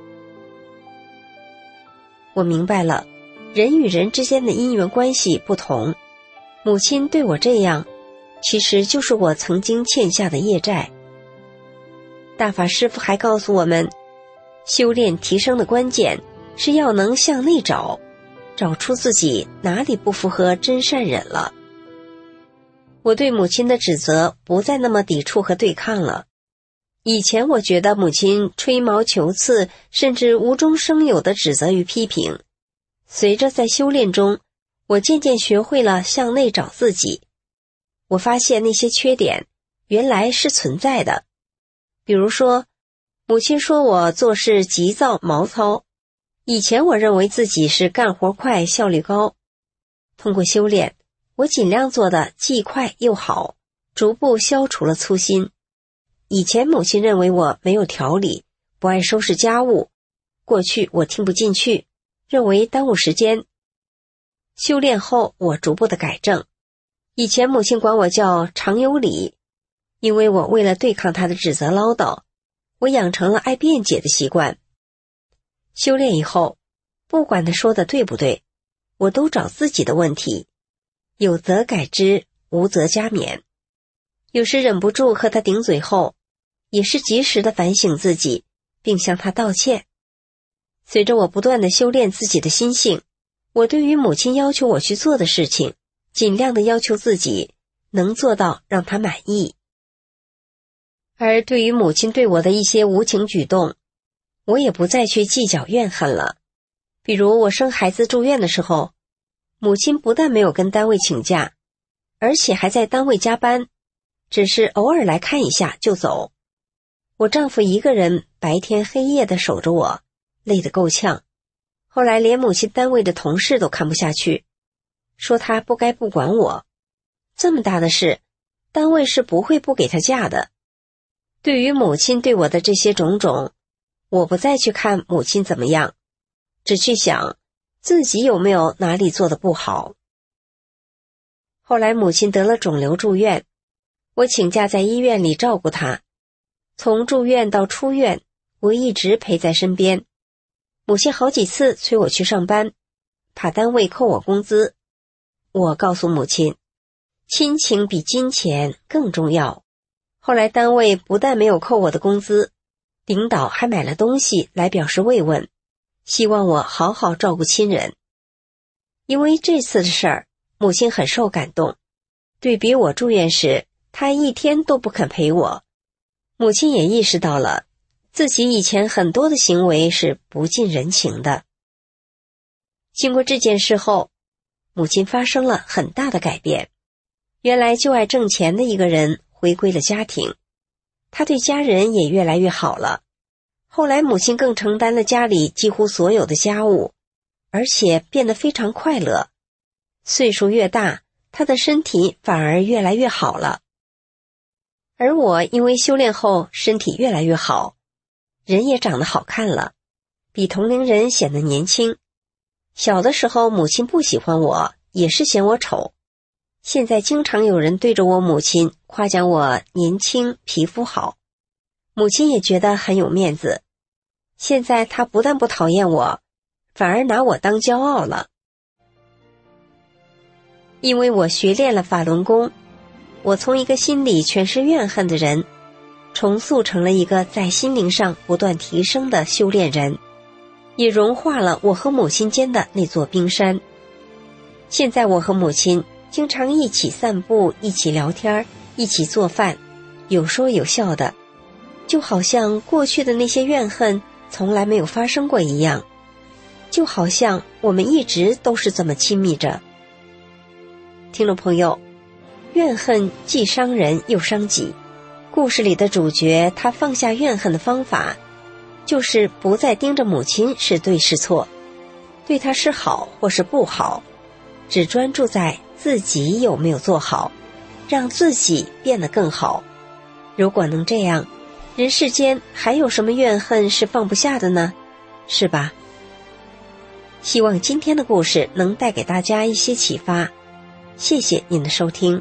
我明白了，人与人之间的因缘关系不同，母亲对我这样，其实就是我曾经欠下的业债。大法师父还告诉我们，修炼提升的关键是要能向内找出自己哪里不符合真善忍了。我对母亲的指责不再那么抵触和对抗了。以前我觉得母亲吹毛求疵，甚至无中生有的指责与批评。随着在修炼中，我渐渐学会了向内找自己。我发现那些缺点原来是存在的。比如说，母亲说我做事急躁毛糙，以前我认为自己是干活快效率高。通过修炼，我尽量做的既快又好，逐步消除了粗心。以前母亲认为我没有条理，不爱收拾家务，过去我听不进去，认为耽误时间。修炼后我逐步的改正。以前母亲管我叫常有理，因为我为了对抗她的指责唠叨，我养成了爱辩解的习惯。修炼以后，不管她说的对不对，我都找自己的问题，有则改之，无则加勉。有时忍不住和她顶嘴后，也是及时的反省自己，并向她道歉。随着我不断的修炼自己的心性，我对于母亲要求我去做的事情，尽量的要求自己能做到让她满意。而对于母亲对我的一些无情举动，我也不再去计较怨恨了。比如我生孩子住院的时候，母亲不但没有跟单位请假，而且还在单位加班，只是偶尔来看一下就走。我丈夫一个人白天黑夜的守着我，累得够呛。后来连母亲单位的同事都看不下去，说他不该不管我。这么大的事，单位是不会不给他假的。对于母亲对我的这些种种，我不再去看母亲怎么样，只去想自己有没有哪里做得不好。后来母亲得了肿瘤住院，我请假在医院里照顾她。从住院到出院，我一直陪在身边。母亲好几次催我去上班，怕单位扣我工资。我告诉母亲，亲情比金钱更重要。后来单位不但没有扣我的工资，领导还买了东西来表示慰问，希望我好好照顾亲人。因为这次的事儿，母亲很受感动。对比我住院时，她一天都不肯陪我。母亲也意识到了自己以前很多的行为是不近人情的。经过这件事后，母亲发生了很大的改变。 原来就爱挣钱的一个人回归了家庭，他对家人也越来越好了。后来母亲更承担了家里几乎所有的家务，而且变得非常快乐。岁数越大，他的身体反而越来越好了。而我因为修炼后身体越来越好，人也长得好看了，比同龄人显得年轻。小的时候母亲不喜欢我，也是嫌我丑。现在经常有人对着我母亲夸奖我年轻，皮肤好，母亲也觉得很有面子。现在她不但不讨厌我，反而拿我当骄傲了。因为我学练了法轮功，我从一个心里全是怨恨的人，重塑成了一个在心灵上不断提升的修炼人，也融化了我和母亲间的那座冰山。现在我和母亲经常一起散步，一起聊天，一起做饭，有说有笑的，就好像过去的那些怨恨从来没有发生过一样，就好像我们一直都是这么亲密着。听众朋友，怨恨既伤人又伤己。故事里的主角他放下怨恨的方法，就是不再盯着母亲是对是错，对她是好或是不好，只专注在自己有没有做好，让自己变得更好。如果能这样，人世间还有什么怨恨是放不下的呢？是吧？希望今天的故事能带给大家一些启发。谢谢您的收听。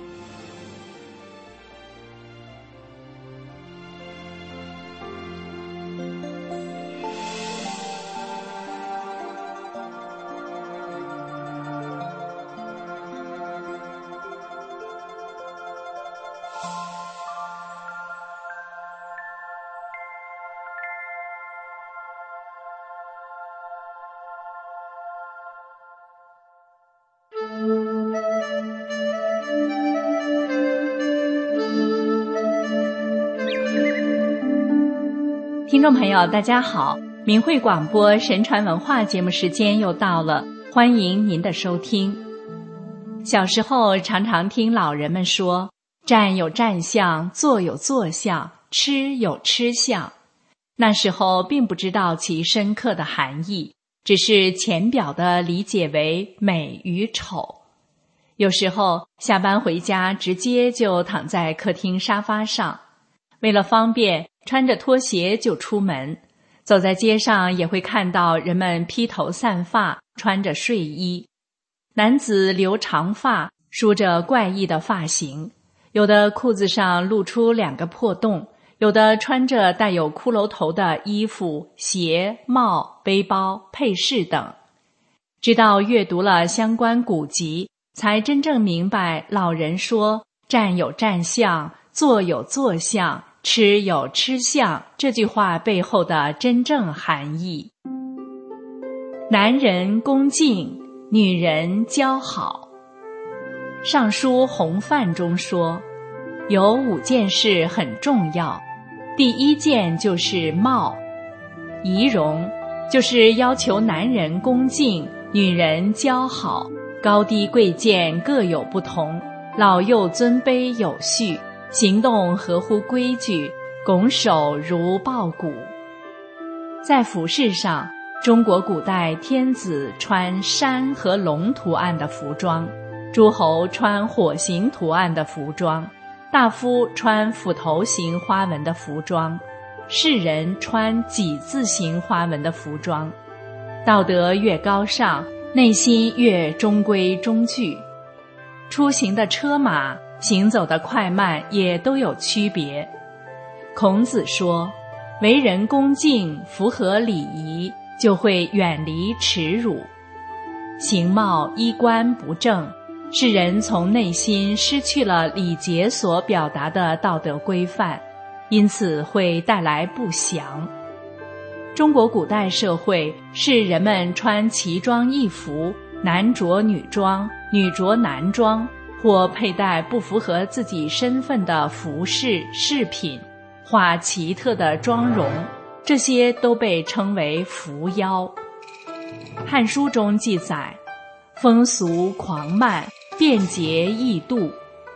听众朋友大家好，明慧广播神传文化节目时间又到了，欢迎您的收听。小时候常常听老人们说，站有站相，坐有坐相，吃有吃相。那时候并不知道其深刻的含义，只是浅表的理解为美与丑。有时候下班回家直接就躺在客厅沙发上，为了方便穿着拖鞋就出门，走在街上也会看到人们披头散发，穿着睡衣。男子留长发，梳着怪异的发型，有的裤子上露出2个破洞，有的穿着带有骷髅头的衣服、鞋、帽、背包、配饰等。直到阅读了相关古籍，才真正明白老人说站有站相，坐有坐相，吃有吃相这句话背后的真正含义。男人恭敬，女人姣好。尚书洪范中说，有5件事很重要，第1件就是貌。仪容就是要求男人恭敬，女人姣好，高低贵贱各有不同，老幼尊卑有序，行动合乎规矩，拱手如抱鼓。在服饰上，中国古代天子穿山和龙图案的服装，诸侯穿火形图案的服装，大夫穿斧头形花纹的服装，士人穿几字形花纹的服装。道德越高尚，内心越中规中矩。出行的车马，行走的快慢也都有区别。孔子说，为人恭敬，符合礼仪，就会远离耻辱。形貌衣冠不正，使人从内心失去了礼节所表达的道德规范，因此会带来不祥。中国古代社会是人们穿奇装异服，男着女装，女着男装，或佩戴不符合自己身份的服饰饰品，画奇特的妆容，这些都被称为伏妖。汉书中记载，风俗狂慢，便捷易度，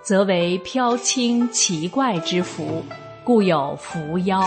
则为飘轻奇怪之服，故有伏妖。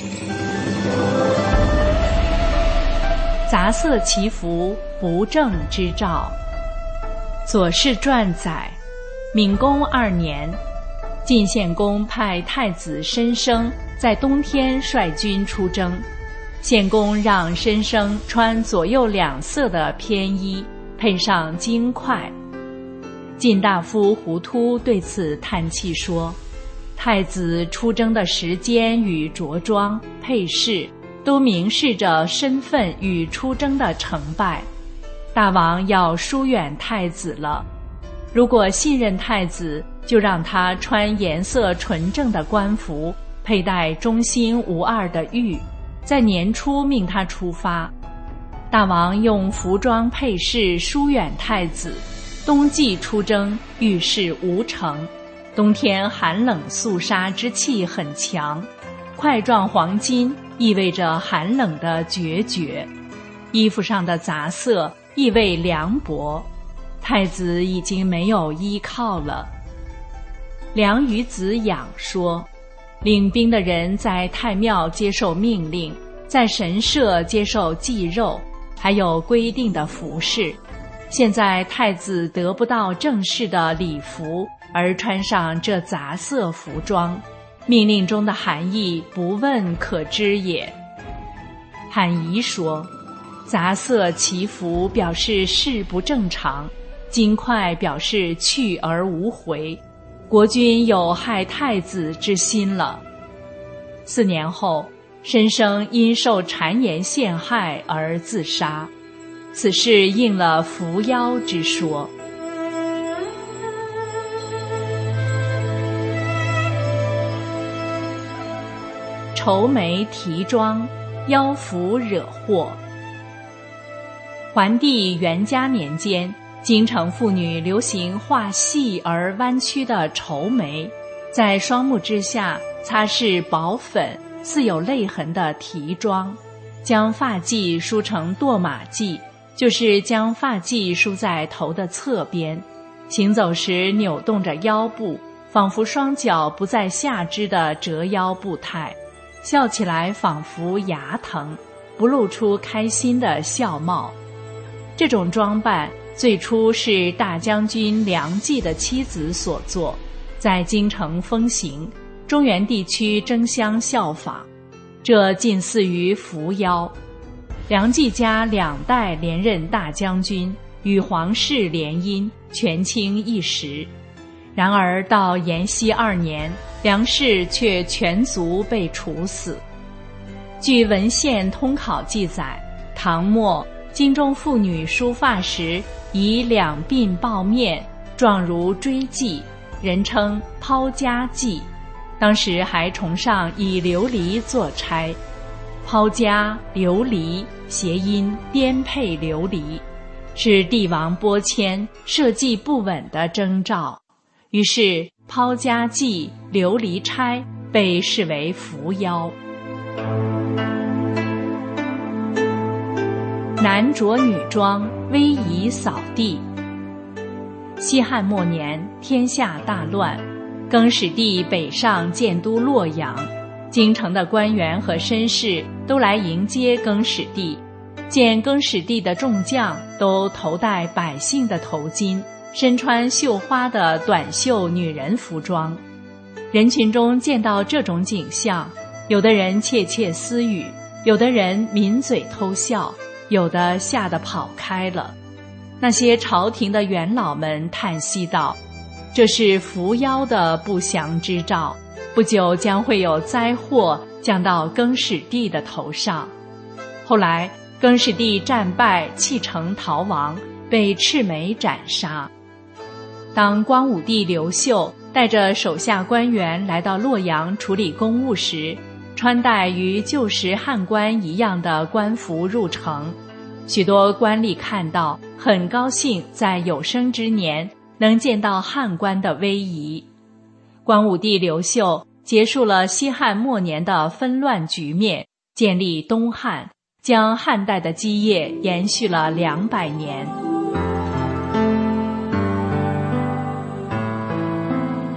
杂色其服，不正之兆。左氏传载，闵公2年，晋献公派太子申生在冬天率军出征，献公让申生穿左右2色的偏衣，配上金块。晋大夫胡突对此叹气说，太子出征的时间与着装配饰都明示着身份与出征的成败，大王要疏远太子了。如果信任太子，就让他穿颜色纯正的官服，佩戴忠心无二的玉，在年初命他出发。大王用服装配饰疏远太子，冬季出征，遇事无成。冬天寒冷肃杀之气很强，块状黄金意味着寒冷的决绝，衣服上的杂色意味凉薄，太子已经没有依靠了。梁于子养说，领兵的人在太庙接受命令，在神社接受祭肉，还有规定的服饰。现在太子得不到正式的礼服，而穿上这杂色服装，命令中的含义不问可知也。罕仪说，杂色其服表示事不正常，金块表示去而无回，国君有害太子之心了。4年后，申生因受谗言陷害而自杀，此事应了伏妖之说。愁眉提妆，妖符惹祸。桓帝元嘉年间，京城妇女流行画细而弯曲的愁眉，在双目之下擦拭薄粉似有泪痕的提妆，将发髻梳成堕马髻，就是将发髻梳在头的侧边，行走时扭动着腰部，仿佛双脚不在下肢的折腰步态，笑起来仿佛牙疼，不露出开心的笑貌。这种装扮最初是大将军梁冀的妻子所做，在京城风行，中原地区争相效仿，这近似于伏妖。梁冀家2代连任大将军，与皇室联姻，权倾一时。然而到延熙2年，梁氏却全族被处死。据文献通考记载，唐末京中妇女梳发时以2鬓抱面，状如锥髻，人称抛家髻。当时还崇尚以琉璃做钗，抛家琉璃谐音颠沛流离，是帝王拨迁社稷不稳的征兆。于是抛家髻、琉璃钗被视为伏妖。男着女装，威仪扫地。西汉末年，天下大乱，更始帝北上建都洛阳，京城的官员和绅士都来迎接更始帝。见更始帝的众将都头戴百姓的头巾，身穿绣花的短袖女人服装。人群中见到这种景象，有的人窃窃私语，有的人抿嘴偷笑，有的吓得跑开了。那些朝廷的元老们叹息道，这是伏妖的不祥之兆，不久将会有灾祸降到更始帝的头上。后来更始帝战败，弃城逃亡，被赤眉斩杀。当光武帝刘秀带着手下官员来到洛阳处理公务时，穿戴与旧时汉官一样的官服入城，许多官吏看到很高兴，在有生之年能见到汉官的威仪。光武帝刘秀结束了西汉末年的纷乱局面，建立东汉，将汉代的基业延续了200年。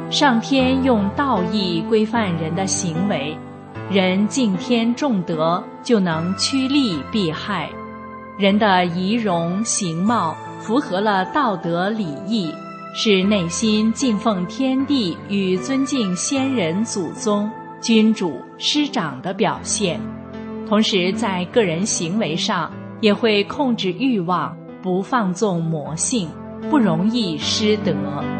上天用道义规范人的行为，人敬天重德，就能趋利避害。人的仪容形貌符合了道德礼义，是内心敬奉天地与尊敬先人祖宗、君主、师长的表现。同时在个人行为上也会控制欲望，不放纵魔性，不容易失德。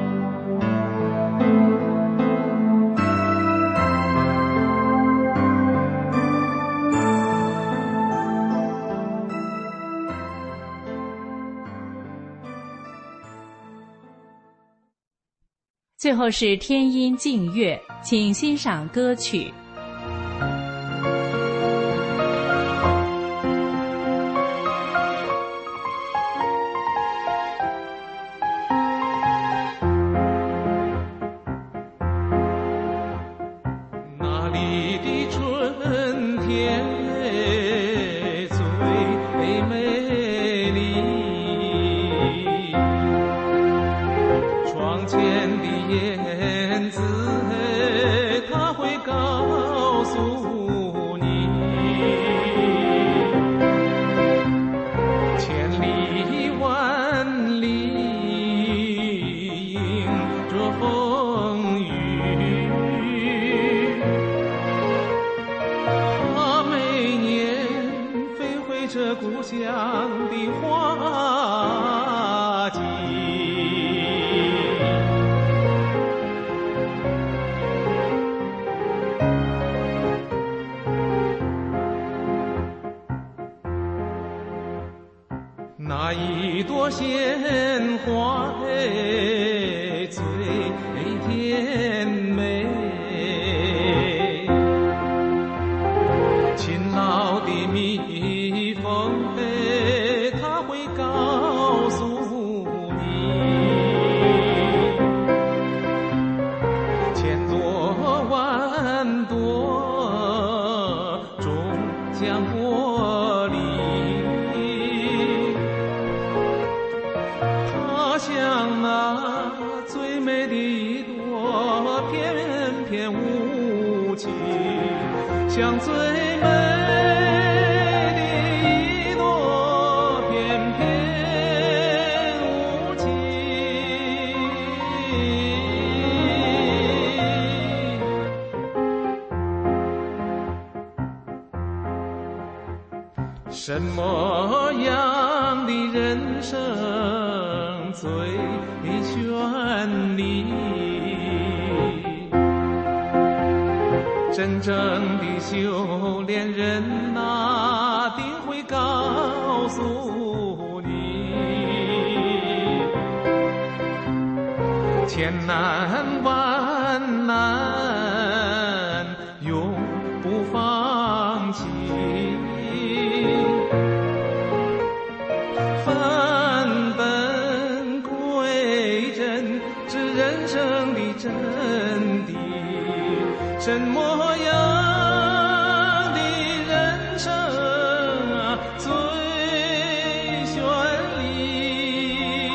最后是天音静乐，请欣赏歌曲。 那里的春天最美丽，窗前的燕子它会告诉你，千里万里迎着风雨，它每年飞回这故乡的花季。那一朵鲜花最甜美，勤劳的蜜蜂它会告诉你，千朵万朵终将过离，像那最美的一朵翩翩舞旗，像最美的一朵翩翩舞旗。什么样的人生最绚丽？真正的修炼人哪定会告诉你，千难万难永不放弃，返本归真是人生的真谛。什么样的人生最绚丽？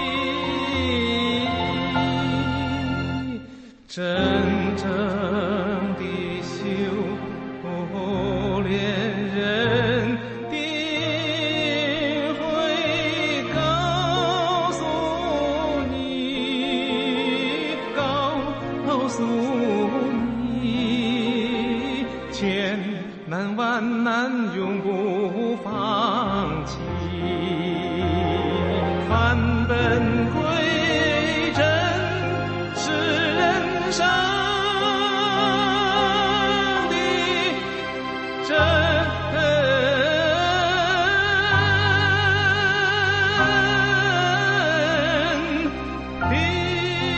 真正的修炼人定会告诉你，告诉你，千难万难永不放弃，返本归真是人生的真谛。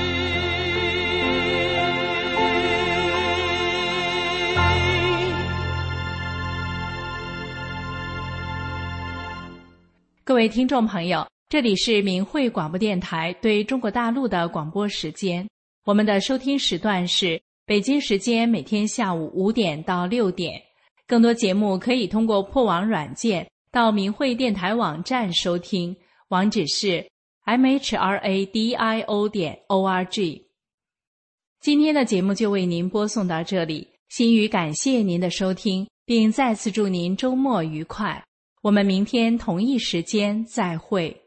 各位听众朋友，这里是明慧广播电台对中国大陆的广播时间。我们的收听时段是北京时间每天下午5点到6点。更多节目可以通过破网软件到明慧电台网站收听，网址是mhradio.org。 今天的节目就为您播送到这里，心语感谢您的收听，并再次祝您周末愉快。我们明天同一时间再会。